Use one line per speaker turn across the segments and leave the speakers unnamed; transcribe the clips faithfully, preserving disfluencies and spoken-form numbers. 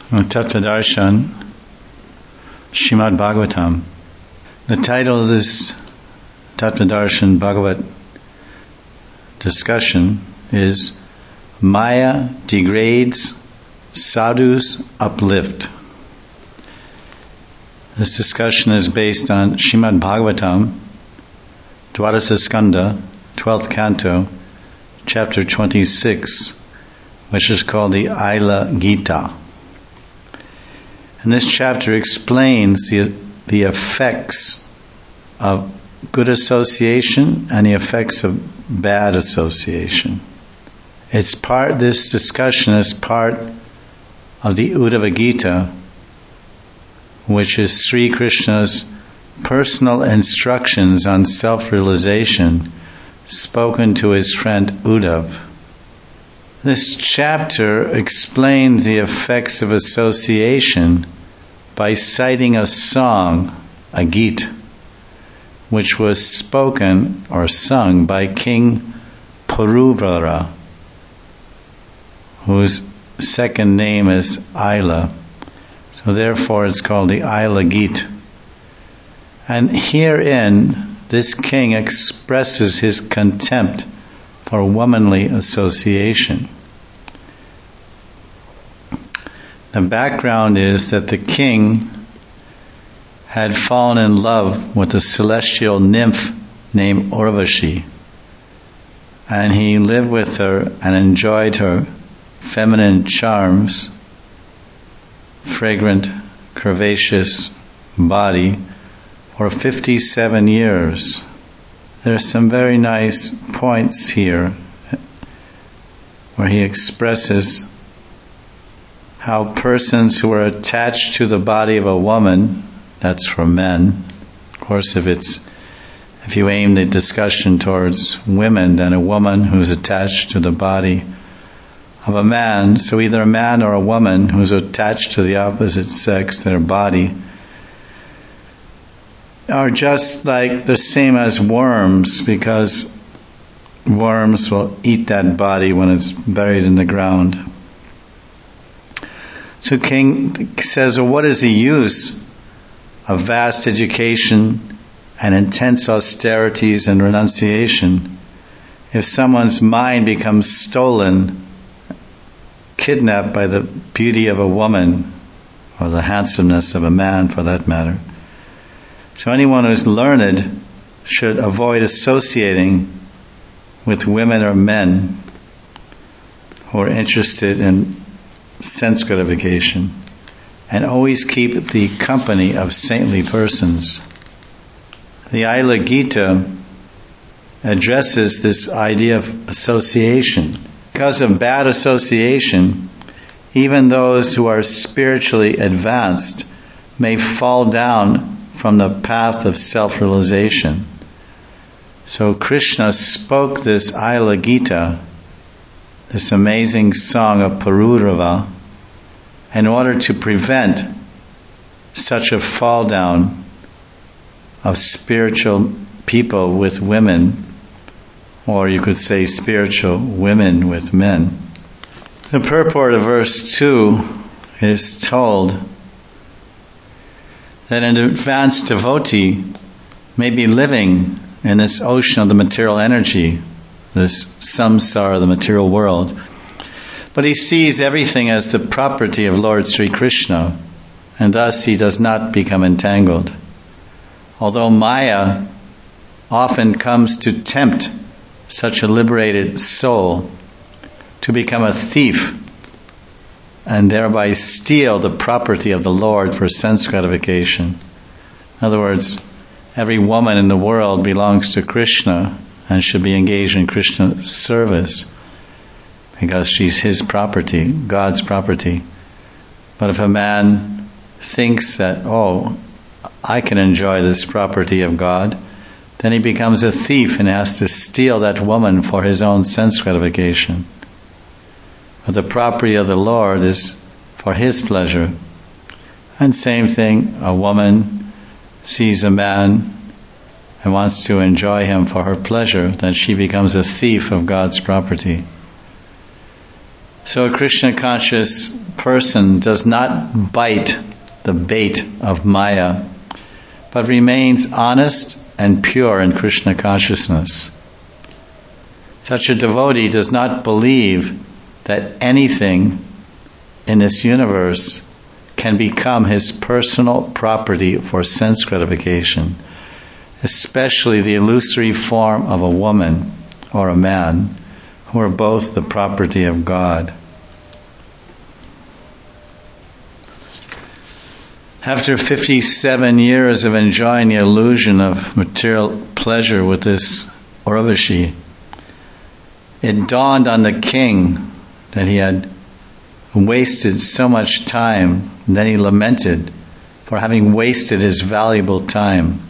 Tattvadarshan, Srimad Bhagavatam. The title of this Tattvadarshan Bhagavat discussion is Maya Degrades, Sadhus Uplift. This discussion is based on Srimad Bhagavatam, Dwadasa Skanda, twelfth canto, chapter twenty-six, which is called the Aila Gita. And this chapter explains the, the effects of good association and the effects of bad association. It's part, this discussion is part of the Uddhava Gita, which is Sri Krishna's personal instructions on self-realization spoken to his friend Uddhava. This chapter explains the effects of association by citing a song, a Gita, which was spoken or sung by King Puruvara, whose second name is Aila. So therefore it's called the Aila Gita. And herein, this king expresses his contempt for womanly association. The background is that the king had fallen in love with a celestial nymph named Urvashi, and he lived with her and enjoyed her feminine charms, fragrant, curvaceous body for fifty-seven years. There are some very nice points here where he expresses how persons who are attached to the body of a woman, that's for men. Of course, if it's if you aim the discussion towards women, then a woman who's attached to the body of a man, so either a man or a woman who's attached to the opposite sex, their body, are just like the same as worms, because worms will eat that body when it's buried in the ground. So King says, well, what is the use of vast education and intense austerities and renunciation if someone's mind becomes stolen, kidnapped by the beauty of a woman, or the handsomeness of a man for that matter? So anyone who's learned should avoid associating with women or men who are interested in sense gratification, and always keep the company of saintly persons. The Aila Gita addresses this idea of association. Because of bad association, even those who are spiritually advanced may fall down from the path of self-realization. So Krishna spoke this Aila Gita, this amazing song of Pururava, in order to prevent such a fall down of spiritual people with women, or you could say spiritual women with men. The purport of verse two is told that an advanced devotee may be living in this ocean of the material energy, this samsara, the material world, but he sees everything as the property of Lord Sri Krishna, and thus he does not become entangled. Although Maya often comes to tempt such a liberated soul to become a thief and thereby steal the property of the Lord for sense gratification. In other words, every woman in the world belongs to Krishna and should be engaged in Krishna's service because she's his property, God's property. But if a man thinks that, oh, I can enjoy this property of God, then he becomes a thief and has to steal that woman for his own sense gratification. But the property of the Lord is for his pleasure. And same thing, a woman sees a man and wants to enjoy him for her pleasure, then she becomes a thief of God's property. So a Krishna conscious person does not bite the bait of Maya, but remains honest and pure in Krishna consciousness. Such a devotee does not believe that anything in this universe can become his personal property for sense gratification, especially the illusory form of a woman or a man, who are both the property of God. After fifty-seven years of enjoying the illusion of material pleasure with this Urvashi, it dawned on the king that he had wasted so much time, and then he lamented for having wasted his valuable time.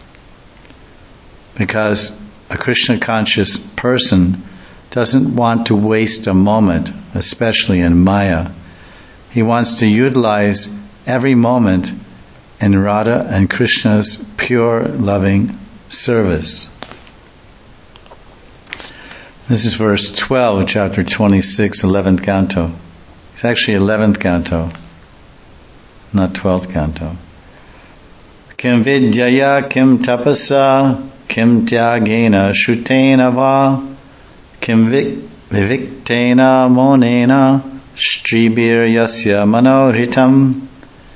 Because a Krishna conscious person doesn't want to waste a moment, especially in Maya. He wants to utilize every moment in Radha and Krishna's pure, loving service. This is verse twelve, chapter twenty-six, eleventh canto. It's actually eleventh canto, not twelfth canto. Kim vidyaya kim tapasa kim tyagena shutena va kim viviktena monena stribir yasya manohritam.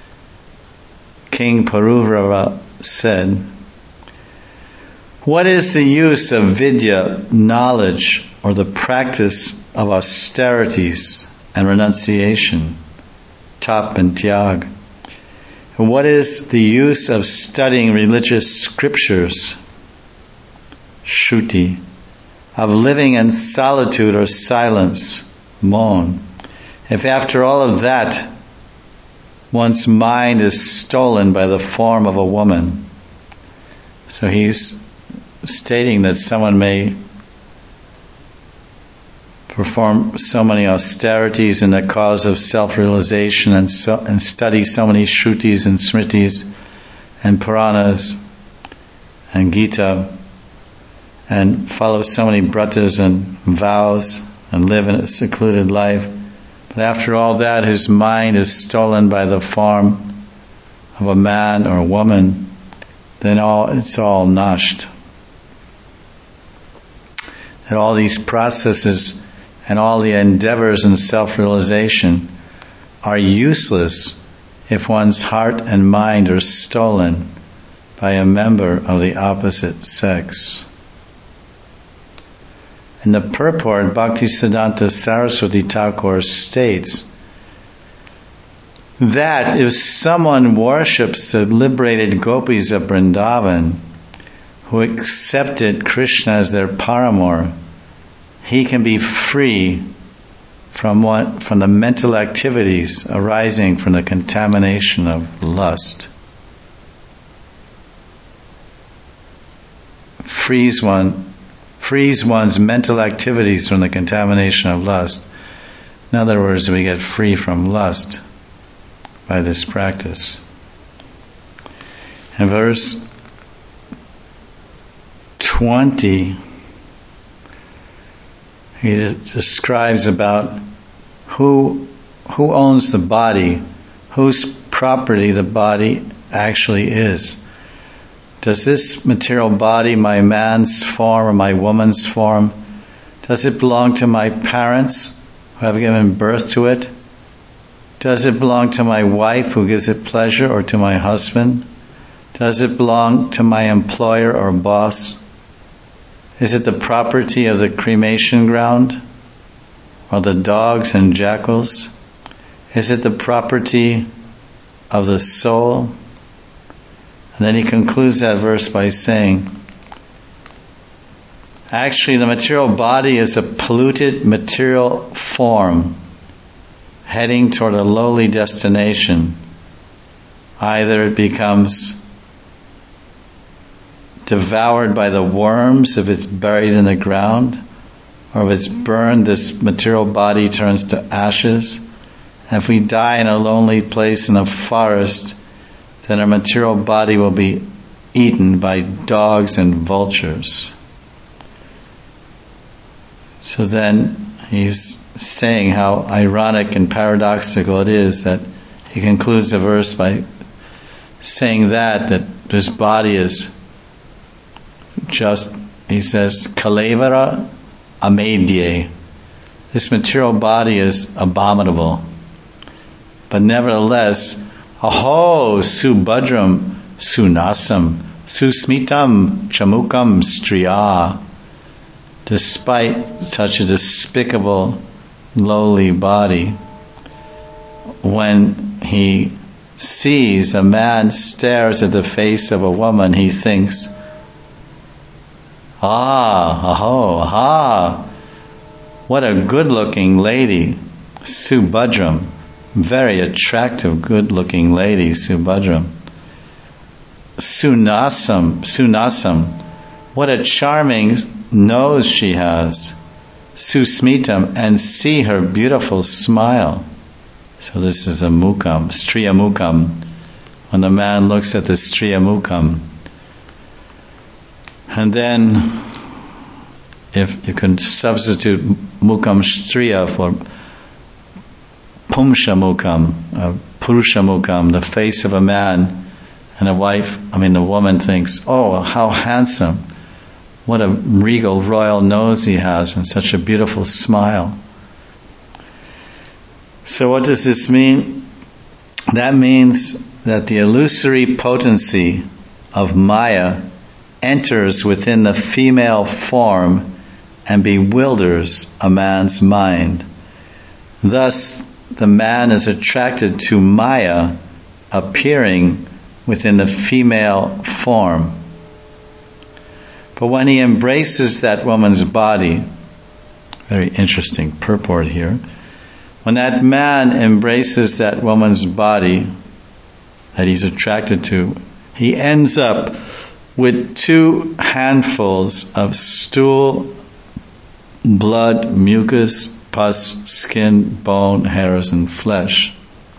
King Puruvrava said, "What is the use of vidya, knowledge, or the practice of austerities and renunciation, tap and tyag? And what is the use of studying religious scriptures, shruti, of living in solitude or silence, mon, if after all of that one's mind is stolen by the form of a woman?" So he's stating that someone may perform so many austerities in the cause of self-realization and, so, and study so many shrutis and smritis and Puranas and Gita and follow so many bratas and vows and live in a secluded life. But after all that, his mind is stolen by the form of a man or a woman, then all it's all nashed. That all these processes and all the endeavors in self-realization are useless if one's heart and mind are stolen by a member of the opposite sex. In the purport, Bhaktisiddhanta Saraswati Thakur states that if someone worships the liberated gopis of Vrindavan, who accepted Krishna as their paramour, he can be free from what, from the mental activities arising from the contamination of lust. Frees one frees one's mental activities from the contamination of lust. In other words, we get free from lust by this practice. In verse twenty, he describes about who who owns the body, whose property the body actually is. Does this material body, my man's form or my woman's form, does it belong to my parents who have given birth to it? Does it belong to my wife who gives it pleasure, or to my husband? Does it belong to my employer or boss? Is it the property of the cremation ground, or the dogs and jackals? Is it the property of the soul? And then he concludes that verse by saying, actually the material body is a polluted material form heading toward a lowly destination. Either it becomes devoured by the worms if it's buried in the ground, or if it's burned, this material body turns to ashes. And if we die in a lonely place in a forest, then our material body will be eaten by dogs and vultures. So then he's saying how ironic and paradoxical it is that he concludes the verse by saying that, that this body is just, he says, kalevara amedye. This material body is abominable. But nevertheless, aho subhadram sunasam susmitam chamukam striya. Despite such a despicable, lowly body, when he sees a man stares at the face of a woman, he thinks, ah, aho, aha, what a good-looking lady, Subhadram. Very attractive, good-looking lady, Subhadram. Sunasam, Sunasam. What a charming nose she has. Susmitam, and see her beautiful smile. So this is the mukam, striya mukam. When the man looks at the striya mukam. And then, if you can substitute mukam striya for pumsha mukam, uh, purusha mukam, the face of a man, and a wife, I mean the woman thinks, oh, how handsome. What a regal royal nose he has and such a beautiful smile. So what does this mean? That means that the illusory potency of Maya enters within the female form and bewilders a man's mind. Thus, the man is attracted to Maya appearing within the female form. But when he embraces that woman's body, very interesting purport here, when that man embraces that woman's body that he's attracted to, he ends up with two handfuls of stool, blood, mucus, pus, skin, bone, hairs, and flesh.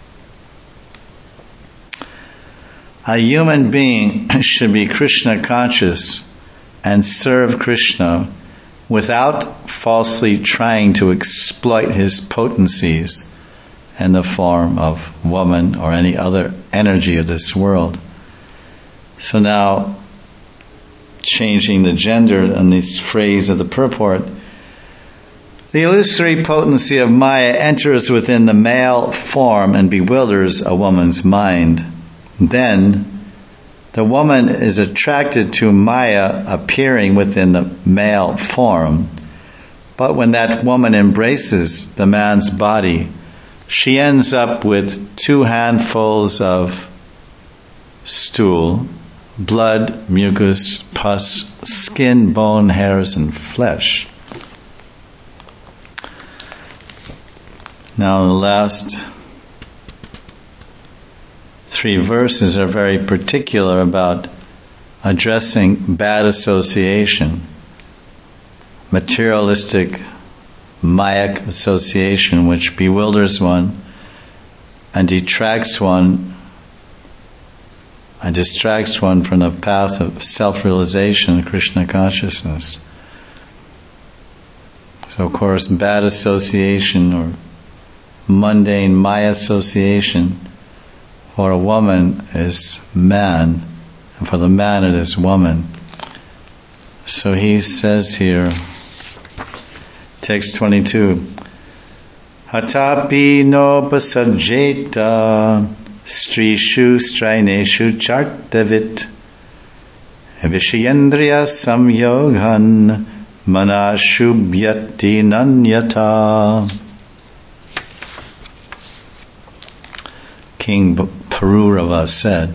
A human being should be Krishna conscious and serve Krishna without falsely trying to exploit his potencies in the form of woman or any other energy of this world. So now, changing the gender and this phrase of the purport, the illusory potency of Maya enters within the male form and bewilders a woman's mind. Then, the woman is attracted to Maya appearing within the male form. But when that woman embraces the man's body, she ends up with two handfuls of stool, blood, mucus, pus, skin, bone, hairs, and flesh. Now the last three verses are very particular about addressing bad association, materialistic, mayak association, which bewilders one and detracts one and distracts one from the path of self-realization and Krishna consciousness. So of course, bad association or mundane maya association for a woman is man, and for the man it is woman. So he says here, text twenty-two, Hatapi no pasajeta strishu straineshu chartavit vishayendriya samyoghan manashubhyati nanyata. King Pururava said,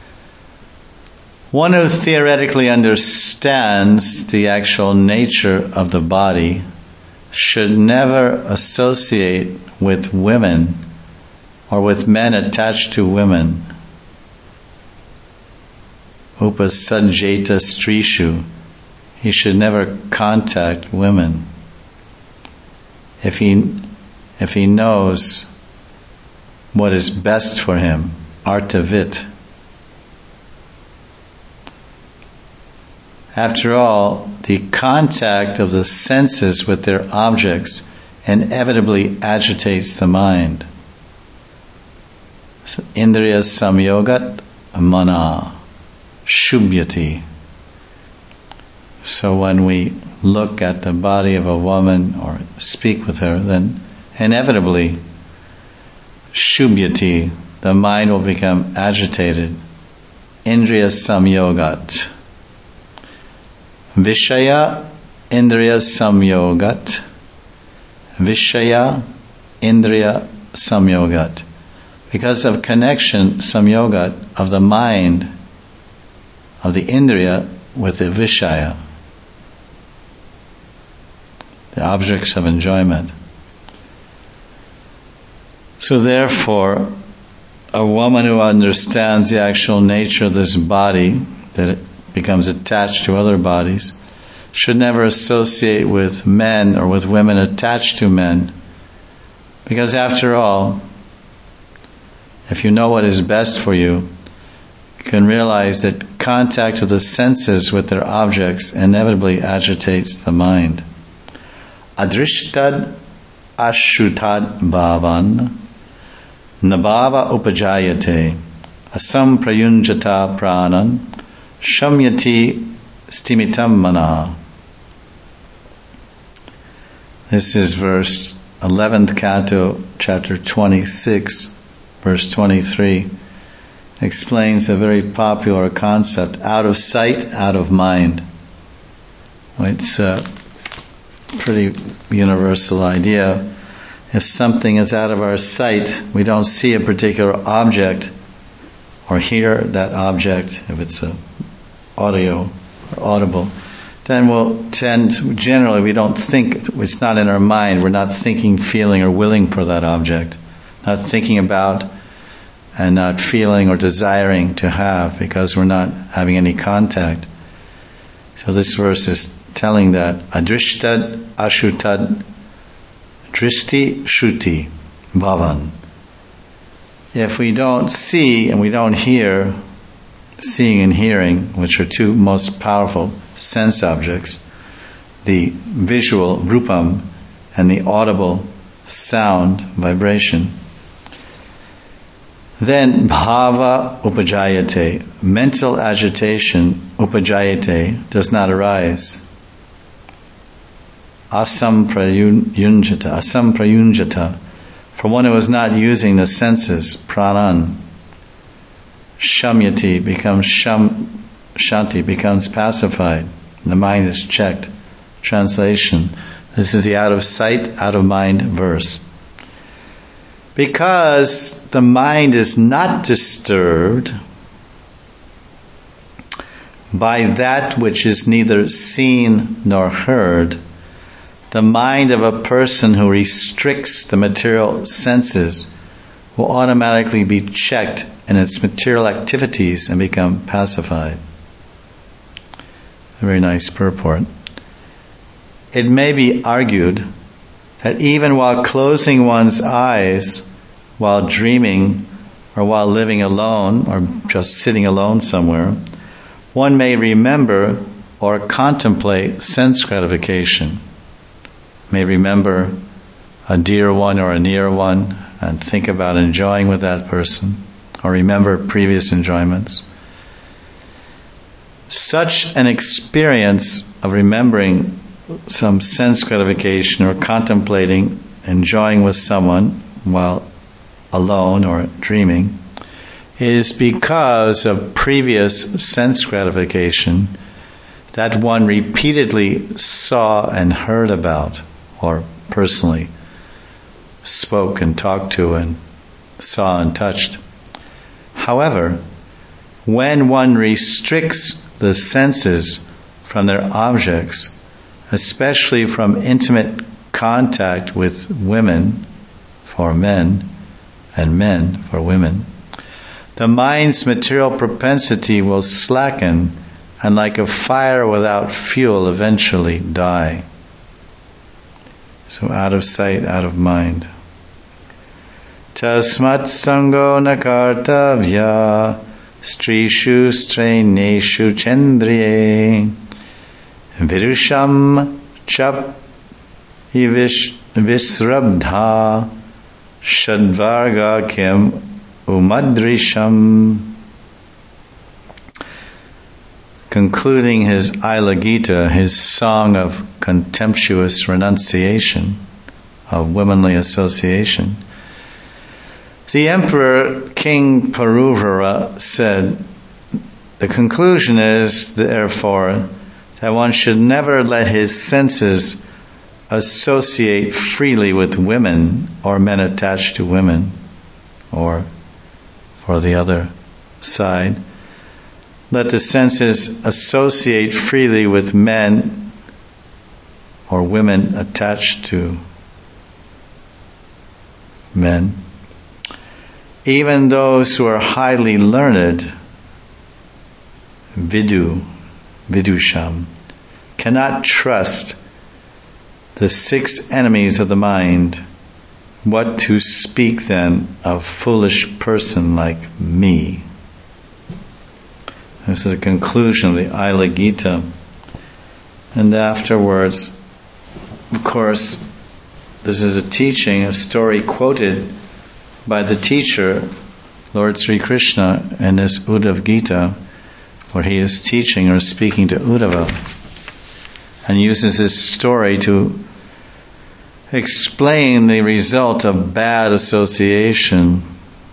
one who theoretically understands the actual nature of the body should never associate with women or with men attached to women. Upasajeta strishu. He should never contact women. If he, if he knows what is best for him, artavit. After all, the contact of the senses with their objects inevitably agitates the mind. So, Indriya samyogat mana shubhyati. So when we look at the body of a woman or speak with her, then inevitably shubhyati, the mind will become agitated. Indriya samyogat. Vishaya indriya samyogat. Vishaya indriya samyogat. Because of connection, samyogat, of the mind, of the indriya with the vishaya, the objects of enjoyment. So therefore, a woman who understands the actual nature of this body, that it becomes attached to other bodies, should never associate with men or with women attached to men. Because after all, if you know what is best for you, you can realize that contact of the senses with their objects inevitably agitates the mind. Adrishtad ashutad bhavan nabhava upajayate asam prayunjata pranan shamyati stimitam mana. This is verse eleventh canto, chapter twenty-six, verse twenty-three. Explains a very popular concept: out of sight, out of mind. It's a pretty universal idea. If something is out of our sight, we don't see a particular object or hear that object, if it's a audio or audible, then we'll tend, generally we don't think, it's not in our mind, we're not thinking, feeling, or willing for that object, not thinking about and not feeling or desiring to have, because we're not having any contact. So this verse is telling that adrishtad ashutad dristi shuti bhavan. If we don't see and we don't hear, seeing and hearing, which are two most powerful sense objects, the visual rupam and the audible sound, vibration, then bhava upajayate, mental agitation, upajayate, does not arise. Asam prayunjata, asam prayunjata, for one who is not using the senses, pranan. Shamyati becomes sham, shanti, becomes pacified. The mind is checked. Translation: this is the out of sight, out of mind verse. Because the mind is not disturbed by that which is neither seen nor heard, the mind of a person who restricts the material senses will automatically be checked in its material activities and become pacified. A very nice purport. It may be argued that even while closing one's eyes, while dreaming, or while living alone, or just sitting alone somewhere, one may remember or contemplate sense gratification. May remember a dear one or a near one and think about enjoying with that person, or remember previous enjoyments. Such an experience of remembering some sense gratification or contemplating enjoying with someone while alone or dreaming is because of previous sense gratification that one repeatedly saw and heard about, or personally spoke and talked to and saw and touched. However, when one restricts the senses from their objects, especially from intimate contact with women for men and men for women, the mind's material propensity will slacken and, like a fire without fuel, eventually die. So out of sight, out of mind. Tasmat sango nakartavya strishu straineshu chendriye virusham chap ivish visrabdha shadvarga kim umadrisham. Concluding his Ila Gita, his song of contemptuous renunciation, of womanly association, the Emperor King Puruvara said, the conclusion is, therefore, that one should never let his senses associate freely with women or men attached to women, or for the other side, let the senses associate freely with men or women attached to men. Even those who are highly learned, vidu, vidusham, cannot trust the six enemies of the mind. What to speak then of foolish person like me? This is the conclusion of the Ila Gita. And afterwards, of course, this is a teaching, a story quoted by the teacher, Lord Sri Krishna, in this Uddhava Gita, where he is teaching or speaking to Uddhava, and uses this story to explain the result of bad association.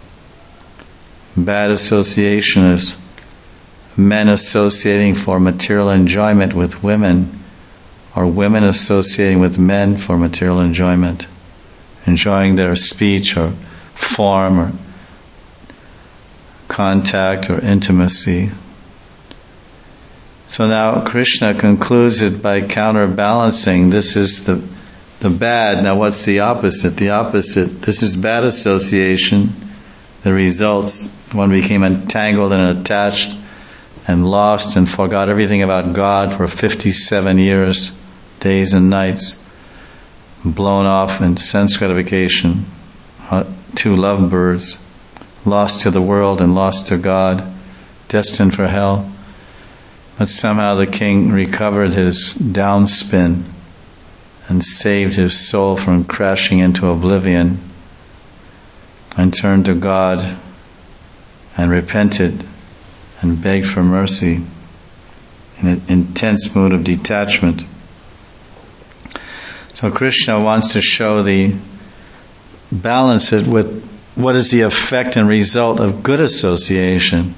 Bad association is men associating for material enjoyment with women, or women associating with men for material enjoyment, enjoying their speech or form or contact or intimacy. So now Krishna concludes it by counterbalancing. This is the the bad. Now what's the opposite? The opposite. This is bad association. The results, one became entangled and attached and lost and forgot everything about God for fifty-seven years, days and nights, blown off in sense gratification. Two lovebirds, lost to the world and lost to God, destined for hell. But somehow the king recovered his downspin and saved his soul from crashing into oblivion, and turned to God and repented and begged for mercy in an intense mood of detachment. So Krishna wants to show the balance it with what is the effect and result of good association.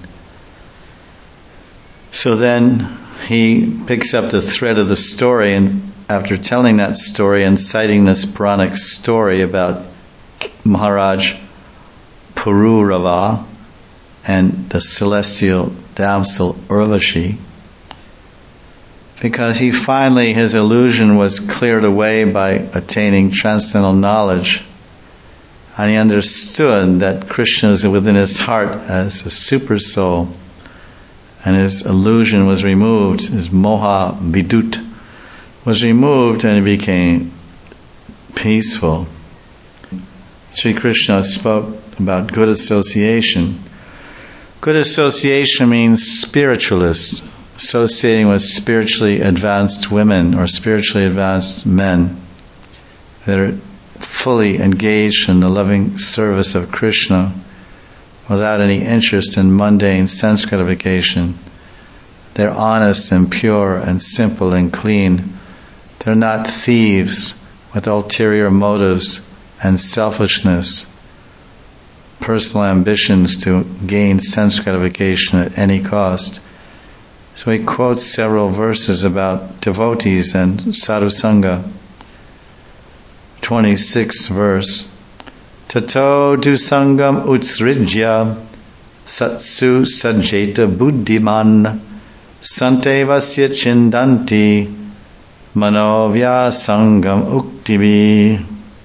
So then he picks up the thread of the story, and after telling that story and citing this Puranic story about Maharaj Pururava and the celestial damsel Urvashi, because he finally, his illusion was cleared away by attaining transcendental knowledge, and he understood that Krishna is within his heart as a super soul, and his illusion was removed, his moha vidut was removed, and he became peaceful. Sri Krishna spoke about good association. Good association means spiritualist, associating with spiritually advanced women or spiritually advanced men that are fully engaged in the loving service of Krishna without any interest in mundane sense gratification. They're honest and pure and simple and clean. They're not thieves with ulterior motives and selfishness, personal ambitions to gain sense gratification at any cost. So he quotes several verses about devotees and sadhu sangha. twenty-sixth verse. Tato dusangam utsrijya satsu sajeta buddhiman sante vasya chindanti manovya sangam uktibi.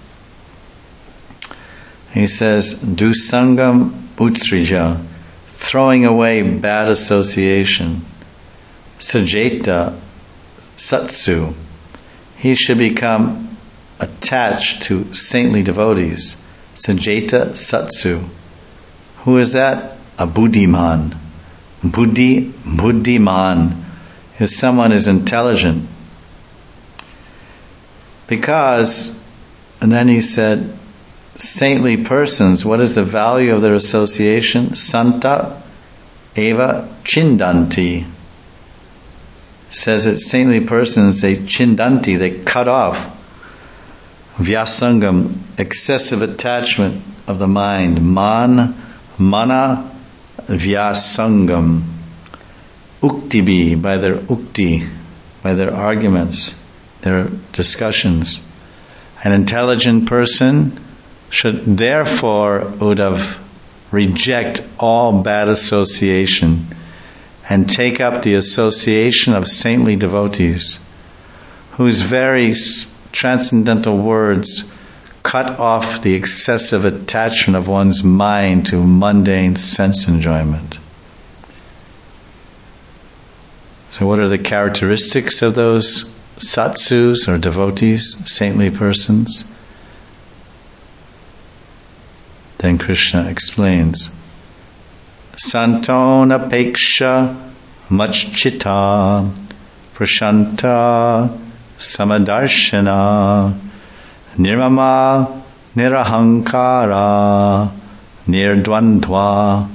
He says, dusangam utsrija, throwing away bad association. Sajeta satsu, he should become attached to saintly devotees. Sajeta satsu. Who is that? A buddhiman. Buddhi, buddhiman is someone who is intelligent. Because And then he said, saintly persons, what is the value of their association? Santa eva chindanti. Says that saintly persons, they chindanti, they cut off vyasangam, excessive attachment of the mind. Man, mana, vyasangam. Uktibi, by their ukti, by their arguments, their discussions. An intelligent person should therefore, Uddhav, reject all bad association and take up the association of saintly devotees, whose very transcendental words cut off the excessive attachment of one's mind to mundane sense enjoyment. So what are the characteristics of those satsus or devotees, saintly persons? Then Krishna explains, Santona peksha machchita prashanta samadarshana nirmama nirahankara nirdvandva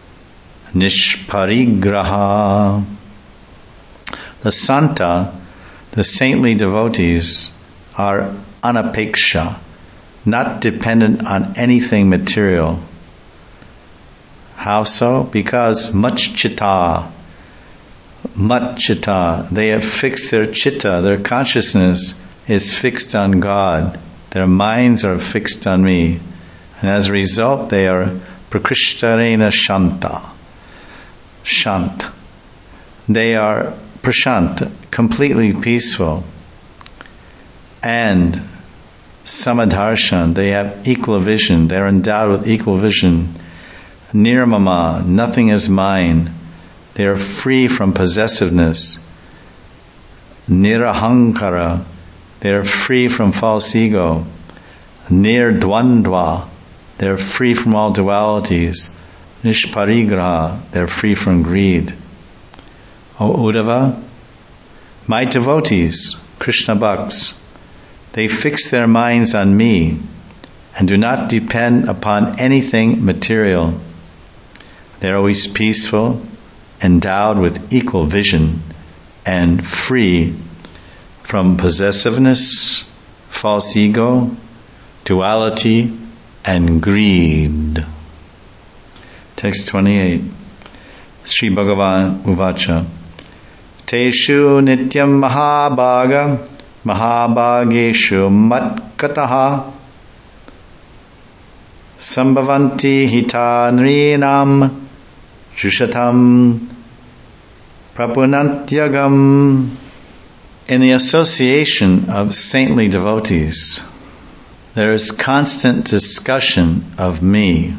nishparigraha. The Santa, the saintly devotees, are anapeksha, not dependent on anything material. How so? Because much chitta, much chitta, they have fixed their chitta, their consciousness is fixed on God. Their minds are fixed on me. And as a result, they are prakrishtarena shanta, shant. They are prashant, completely peaceful. And samadharshan, they have equal vision, they're endowed with equal vision. Nirmama, nothing is mine. They are free from possessiveness. Nirahankara, they are free from false ego. Nirdvandva, they are free from all dualities. Nishparigraha, they are free from greed. O Uddhava, my devotees, Krishna Bhakts, they fix their minds on me and do not depend upon anything material. They are always peaceful, endowed with equal vision, and free from possessiveness, false ego, duality, and greed. Text twenty-eight. Sri Bhagavan Uvacha. Teshu nityam mahabhaga mahabhageshu matkataha sambhavanti hita nrinam jushatam prapunantyagam. In the association of saintly devotees, there is constant discussion of me.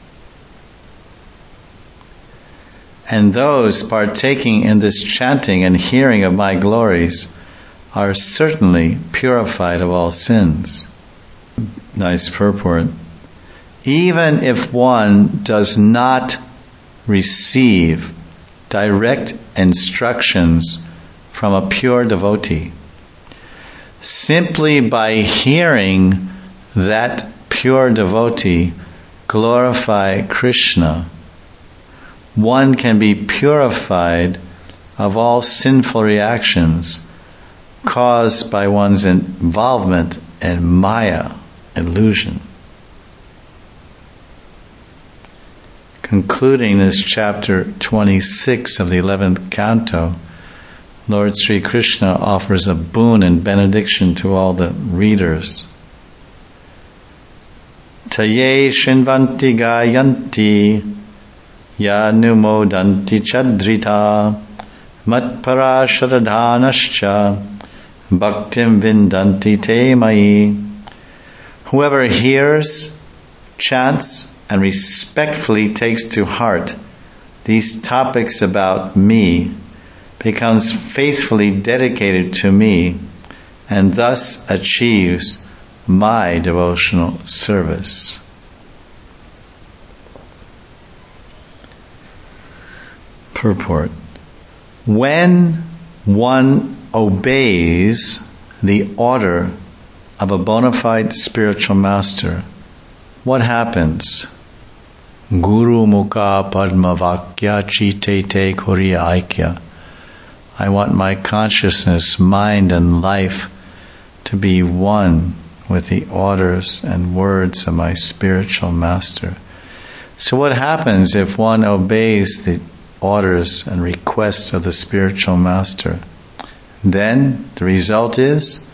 And those partaking in this chanting and hearing of my glories are certainly purified of all sins. Nice purport. Even if one does not receive direct instructions from a pure devotee, simply by hearing that pure devotee glorify Krishna, one can be purified of all sinful reactions caused by one's involvement in Maya, illusion. Concluding this chapter twenty-six of the eleventh canto, Lord Sri Krishna offers a boon and benediction to all the readers. Taye shinvanti gayanti yanumodanti chadrita matpara shradhanascha bhaktim vindanti te mai. Whoever hears, chants, and respectfully takes to heart these topics about me becomes faithfully dedicated to me and thus achieves my devotional service. Purport. When one obeys the order of a bona fide spiritual master, what happens? Guru Mukha Padma Vakya Chite Te Kuriya Aikya. I want my consciousness, mind, and life to be one with the orders and words of my spiritual master. So what happens if one obeys the orders and requests of the spiritual master? Then the result is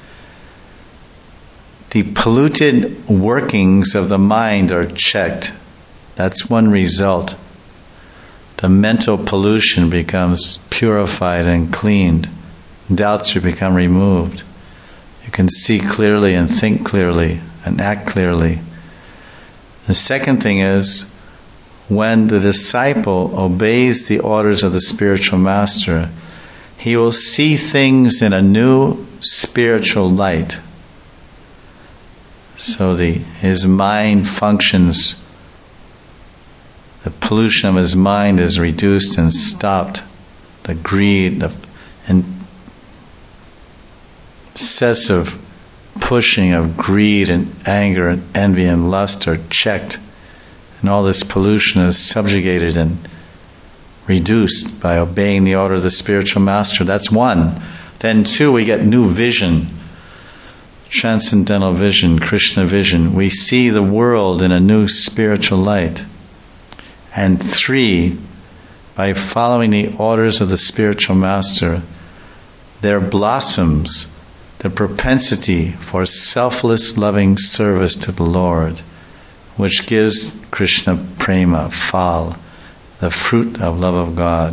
the polluted workings of the mind are checked. That's one result. The mental pollution becomes purified and cleaned. Doubts are become removed. You can see clearly and think clearly and act clearly. The second thing is, when the disciple obeys the orders of the spiritual master, he will see things in a new spiritual light. So the his mind functions, the pollution of his mind is reduced and stopped. The greed, the excessive pushing of greed and anger and envy and lust are checked. And all this pollution is subjugated and reduced by obeying the order of the spiritual master. That's one. Then two, we get new vision. Transcendental vision, Krishna vision. We see the world in a new spiritual light. And three, by following the orders of the spiritual master, there blossoms the propensity for selfless loving service to the Lord, which gives Krishna prema, phal, the fruit of love of God.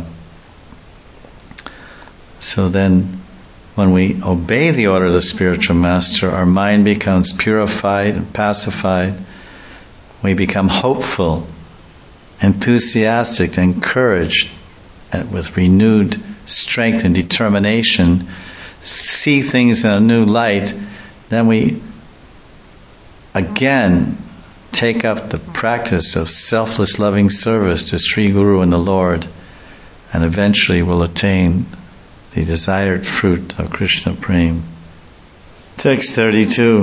So then, when we obey the order of the spiritual master, our mind becomes purified and pacified. We become hopeful, enthusiastic, encouraged, and with renewed strength and determination, see things in a new light. Then we again take up the practice of selfless loving service to Sri Guru and the Lord, and eventually will attain the desired fruit of Krishna Prem. Text thirty-two.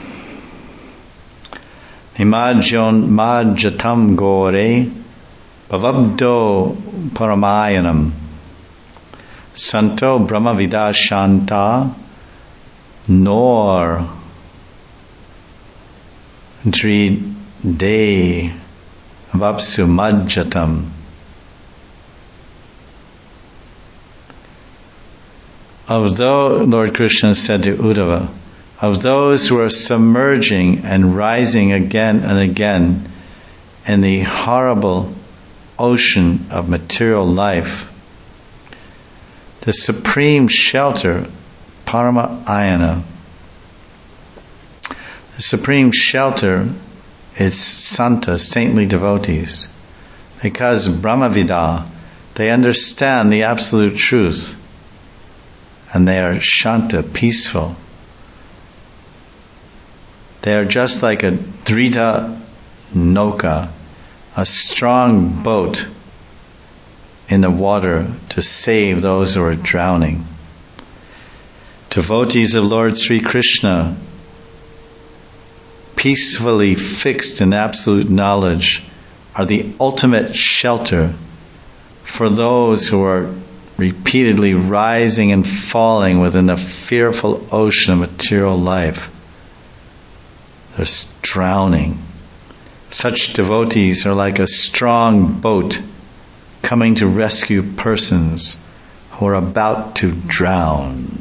Nimajjon majjatam gore bhavabdo paramayanam santo brahmavida shanta nor dri de vapsu majjatam. Of those, Lord Krishna said to Uddhava, of those who are submerging and rising again and again in the horrible ocean of material life, the supreme shelter, Parama Ayana, the supreme shelter is Santa, saintly devotees. Because Brahmavida, they understand the absolute truth, and they are Shanta, peaceful. They are just like a Drita Noka, a strong boat in the water to save those who are drowning. Devotees of Lord Sri Krishna, peacefully fixed in absolute knowledge, are the ultimate shelter for those who are repeatedly rising and falling within the fearful ocean of material life. They're drowning. Such devotees are like a strong boat coming to rescue persons who are about to drown.